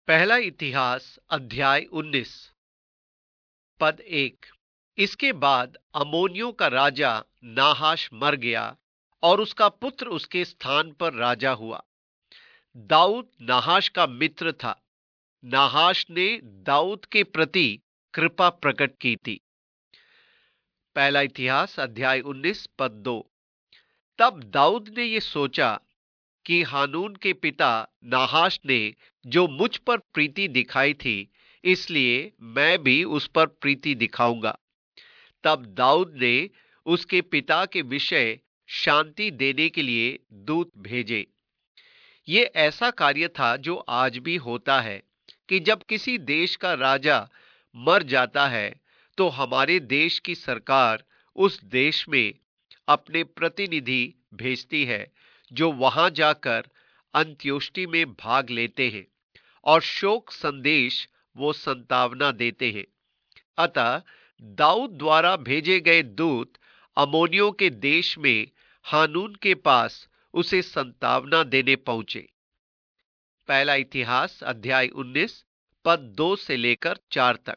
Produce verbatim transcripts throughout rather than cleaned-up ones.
पहला इतिहास अध्याय उन्नीस पद एक। इसके बाद अमोनियों का राजा नाहाश मर गया और उसका पुत्र उसके स्थान पर राजा हुआ। दाऊद नाहाश का मित्र था। नाहाश ने दाऊद के प्रति कृपा प्रकट की थी। पहला इतिहास अध्याय उन्नीस पद दो। तब दाऊद ने यह सोचा कि हानून के पिता नाहाश ने जो मुझ पर प्रीति दिखाई थी, इसलिए मैं भी उस पर प्रीति दिखाऊंगा। तब दाऊद ने उसके पिता के विषय शांति देने के लिए दूत भेजे। ये ऐसा कार्य था जो आज भी होता है कि जब किसी देश का राजा मर जाता है तो हमारे देश की सरकार उस देश में अपने प्रतिनिधि भेजती है, जो वहां जाकर अंत्योष्टि में भाग लेते हैं और शोक संदेश वो संतावना देते हैं। अतः दाऊद द्वारा भेजे गए दूत अमोनियों के देश में हानून के पास उसे संतावना देने पहुंचे। पहला इतिहास अध्याय उन्नीस पद दो से लेकर चार तक।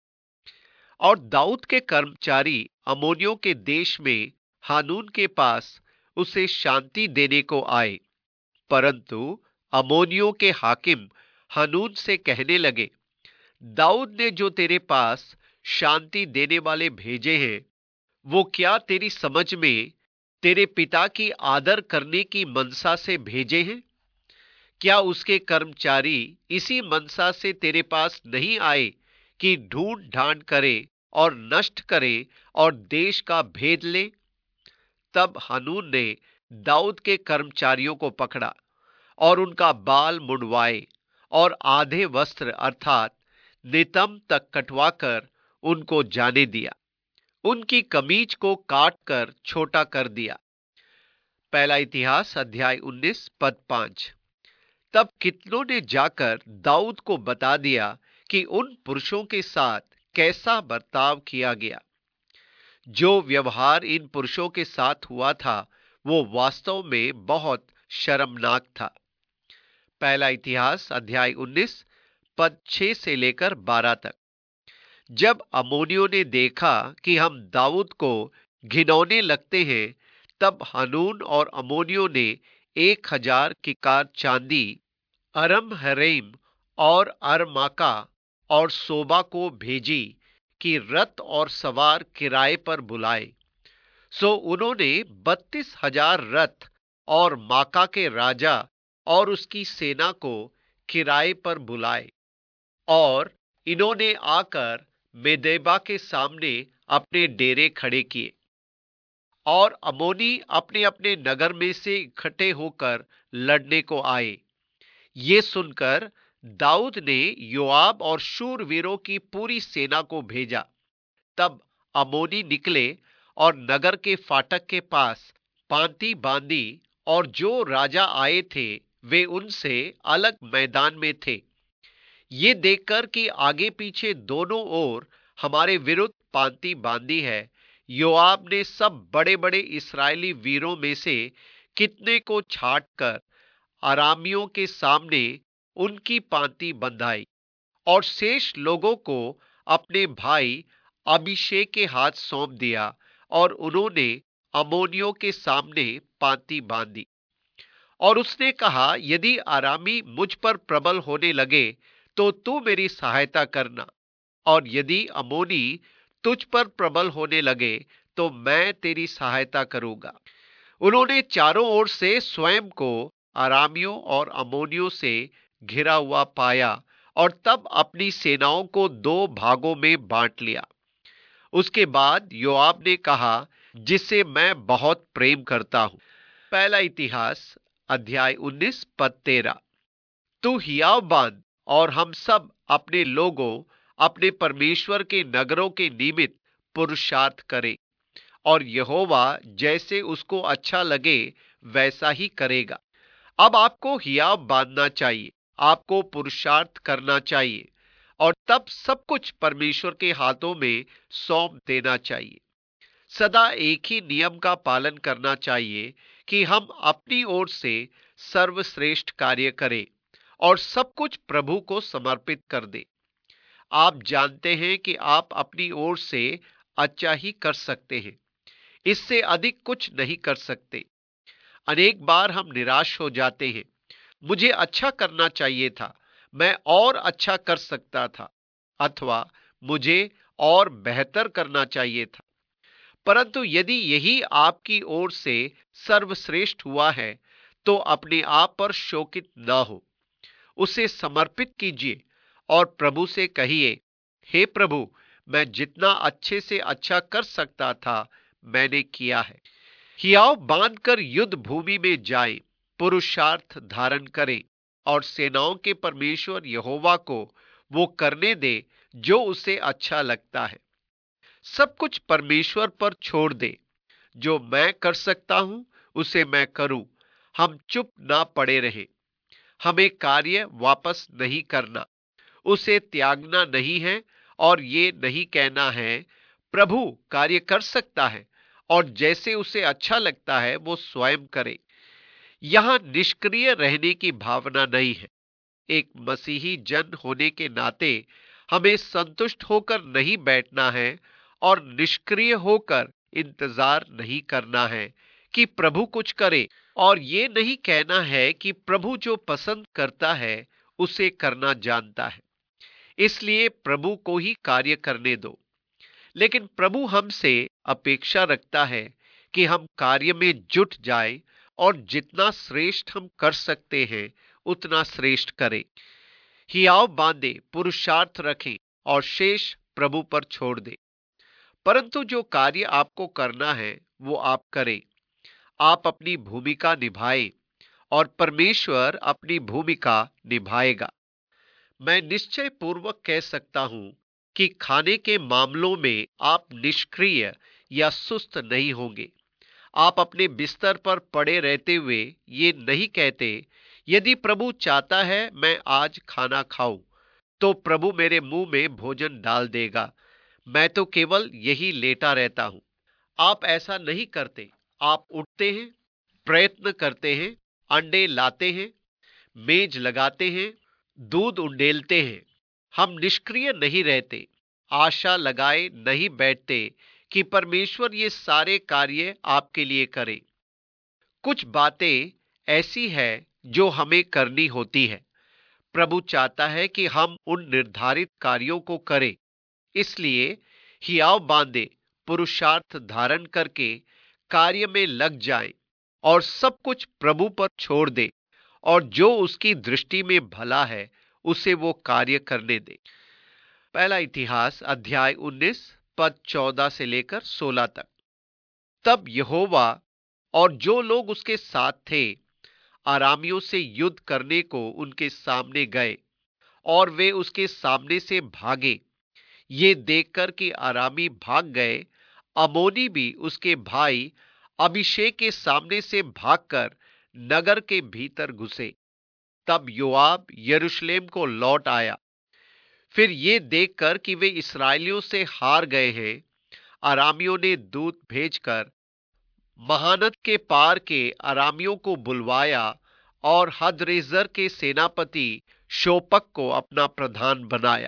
और दाऊद के कर्मचारी अमोनियों के देश में हानून के पास उसे शांति देने को आए, परंतु अमोनियों के हाकिम हानून से कहने लगे, दाऊद ने जो तेरे पास शांति देने वाले भेजे हैं, वो क्या तेरी समझ में तेरे पिता की आदर करने की मनसा से भेजे हैं? क्या उसके कर्मचारी इसी मनसा से तेरे पास नहीं आए कि ढूंढ ढांड करे और नष्ट करे और देश का भेद ले? तब हानून ने दाऊद के कर्मचारियों को पकड़ा और उनका बाल मुंडवाए और आधे वस्त्र अर्थात नितंब तक कटवाकर उनको जाने दिया। उनकी कमीज को काट कर छोटा कर दिया। पहला इतिहास अध्याय उन्नीस पद पांच। तब कितनों ने जाकर दाऊद को बता दिया कि उन पुरुषों के साथ कैसा बर्ताव किया गया। जो व्यवहार इन पुरुषों के साथ हुआ था वो वास्तव में बहुत शर्मनाक था। पहला इतिहास अध्याय उन्नीस पद छह से लेकर बारह तक। जब अमोनियों ने देखा कि हम दाऊद को घिनौने लगते हैं, तब हानून और अमोनियों ने एक हजार किकार चांदी अरम हरेम और अरमाका और सोबा को भेजी कि रथ और सवार किराए पर बुलाए। सो उन्होंने बत्तीस हजार रथ और माका के राजा और उसकी सेना को किराए पर बुलाए, और इन्होंने आकर मेदेबा के सामने अपने डेरे खड़े किए। और अमोनी अपने अपने नगर में से इकट्ठे होकर लड़ने को आए। ये सुनकर दाऊद ने योआब और शूरवीरों की पूरी सेना को भेजा। तब अमोनी निकले और नगर के फाटक के पास पांति बांधी, और जो राजा आए थे वे उनसे अलग मैदान में थे। ये देखकर कि आगे पीछे दोनों ओर हमारे विरुद्ध पांति बांधी है, योआब ने सब बड़े बड़े इस्राएली वीरों में से कितने को छाट कर अरामियों के सामने उनकी पांति बंधाई और शेष लोगों को अपने भाई अभिषेक के हाथ सौंप दिया, और उन्होंने अमोनियों के सामने पांति बांधी। और उसने कहा, यदि आरामी मुझ पर प्रबल होने लगे तो तू मेरी सहायता करना, और यदि अमोनी तुझ पर प्रबल होने लगे तो मैं तेरी सहायता करूंगा। उन्होंने चारों ओर से स्वयं को अरामियों और अमोनियों से घिरा हुआ पाया, और तब अपनी सेनाओं को दो भागों में बांट लिया। उसके बाद योआब ने कहा, जिससे मैं बहुत प्रेम करता हूं। पहला इतिहास अध्याय उन्नीस पद तेरह। तू हियाव बांध और हम सब अपने लोगों अपने परमेश्वर के नगरों के निमित्त पुरुषार्थ करें, और यहोवा जैसे उसको अच्छा लगे वैसा ही करेगा। अब आपको हियाव बांधना चाहिए, आपको पुरुषार्थ करना चाहिए, और तब सब कुछ परमेश्वर के हाथों में सौंप देना चाहिए। सदा एक ही नियम का पालन करना चाहिए कि हम अपनी ओर से सर्वश्रेष्ठ कार्य करें और सब कुछ प्रभु को समर्पित कर दे। आप जानते हैं कि आप अपनी ओर से अच्छा ही कर सकते हैं, इससे अधिक कुछ नहीं कर सकते। अनेक बार हम निराश हो जाते हैं। मुझे अच्छा करना चाहिए था, मैं और अच्छा कर सकता था, अथवा मुझे और बेहतर करना चाहिए था। परंतु यदि यही आपकी ओर से सर्वश्रेष्ठ हुआ है, तो अपने आप पर शोकित ना हो, उसे समर्पित कीजिए और प्रभु से कहिए, हे प्रभु, मैं जितना अच्छे से अच्छा कर सकता था मैंने किया है। हियाव बांधकर युद्ध भूमि में जाएं, पुरुषार्थ धारण करें और सेनाओं के परमेश्वर यहोवा को वो करने दे जो उसे अच्छा लगता है। सब कुछ परमेश्वर पर छोड़ दे। जो मैं कर सकता हूं उसे मैं करूं। हम चुप ना पड़े रहे। हमें कार्य वापस नहीं करना, उसे त्यागना नहीं है और ये नहीं कहना है प्रभु कार्य कर सकता है और जैसे उसे अच्छा लगता है वो स्वयं करे। यहां निष्क्रिय रहने की भावना नहीं है। एक मसीही जन होने के नाते हमें संतुष्ट होकर नहीं बैठना है और निष्क्रिय होकर इंतजार नहीं करना है कि प्रभु कुछ करे, और ये नहीं कहना है कि प्रभु जो पसंद करता है उसे करना जानता है, इसलिए प्रभु को ही कार्य करने दो। लेकिन प्रभु हमसे अपेक्षा रखता है कि हम कार्य में जुट जाएं और जितना श्रेष्ठ हम कर सकते हैं उतना श्रेष्ठ करें। हियाव बांधे, पुरुषार्थ रखें और शेष प्रभु पर छोड़ दें। परंतु जो कार्य आपको करना है वो आप करें। आप अपनी भूमिका निभाएं और परमेश्वर अपनी भूमिका निभाएगा। मैं निश्चय पूर्वक कह सकता हूं कि खाने के मामलों में आप निष्क्रिय या सुस्त नहीं होंगे। आप अपने बिस्तर पर पड़े रहते हुए ये नहीं कहते, यदि प्रभु चाहता है मैं आज खाना खाऊं तो प्रभु मेरे मुंह में भोजन डाल देगा, मैं तो केवल यही लेटा रहता हूं। आप ऐसा नहीं करते। आप उठते हैं, प्रयत्न करते हैं, अंडे लाते हैं, मेज लगाते हैं, दूध उंडेलते हैं। हम निष्क्रिय नहीं रहते, आशा लगाए नहीं बैठते कि परमेश्वर ये सारे कार्य आपके लिए करे। कुछ बातें ऐसी है जो हमें करनी होती है। प्रभु चाहता है कि हम उन निर्धारित कार्यों को करें, इसलिए हियाव बांधे, पुरुषार्थ धारण करके कार्य में लग जाएं और सब कुछ प्रभु पर छोड़ दे और जो उसकी दृष्टि में भला है उसे वो कार्य करने दे। पहला इतिहास अध्याय उन्नीस पद चौदह से लेकर सोलह तक। तब यहोवा और जो लोग उसके साथ थे आरामियों से युद्ध करने को उनके सामने गए और वे उसके सामने से भागे। ये देखकर कि आरामी भाग गए, अमोनी भी उसके भाई अभिषेक के सामने से भागकर नगर के भीतर घुसे। तब योआब यरूशलेम को लौट आया। फिर ये देखकर कि वे इस्राएलियों से हार गए हैं, अरामियों ने दूत भेजकर महानद के पार के अरामियों को बुलवाया और हदरेजर के सेनापति शोपक को अपना प्रधान बनाया।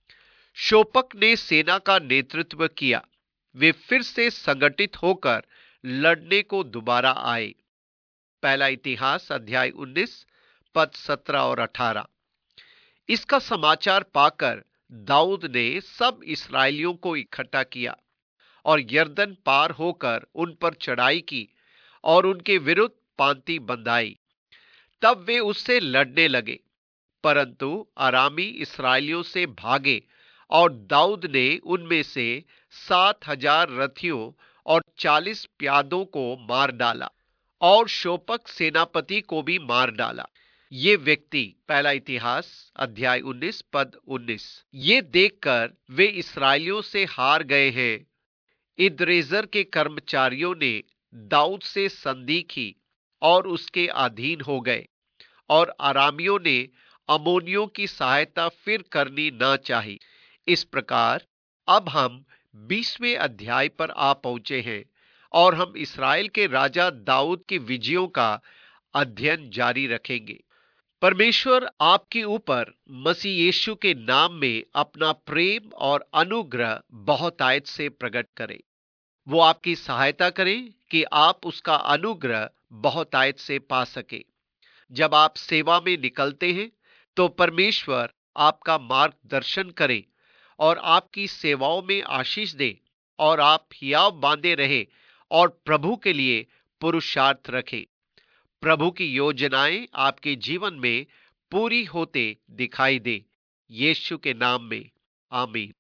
शोपक ने सेना का नेतृत्व किया। वे फिर से संगठित होकर लड़ने को दोबारा आए। पहला इतिहास अध्याय उन्नीस पद सत्रह और अठारह। इसका समाचार पाकर दाऊद ने सब इस्राएलियों को इकट्ठा किया और यरदन पार होकर उन पर चढ़ाई की और उनके विरुद्ध पांति बंधाई। तब वे उससे लड़ने लगे, परंतु अरामी इस्राएलियों से भागे और दाऊद ने उनमें से सात हजार रथियों और चालीस प्यादों को मार डाला और शोपक सेनापति को भी मार डाला। ये व्यक्ति, पहला इतिहास अध्याय उन्नीस पद उन्नीस। ये देखकर वे इस्राएलियों से हार गए हैं, इद्रेजर के कर्मचारियों ने दाऊद से संधि की और उसके अधीन हो गए और अरामियों ने अमोनियों की सहायता फिर करनी ना चाही। इस प्रकार अब हम बीसवें अध्याय पर आ पहुंचे हैं और हम इस्राएल के राजा दाऊद की विजयों का अध्ययन जारी रखेंगे। परमेश्वर आपके ऊपर मसीह यीशु के नाम में अपना प्रेम और अनुग्रह बहुतायत से प्रकट करे। वो आपकी सहायता करें कि आप उसका अनुग्रह बहुतायत से पा सके। जब आप सेवा में निकलते हैं तो परमेश्वर आपका मार्गदर्शन करे और आपकी सेवाओं में आशीष दे और आप हियाव बांधे रहे और प्रभु के लिए पुरुषार्थ रखें। प्रभु की योजनाएं आपके जीवन में पूरी होते दिखाई दे। यीशु के नाम में आमीन।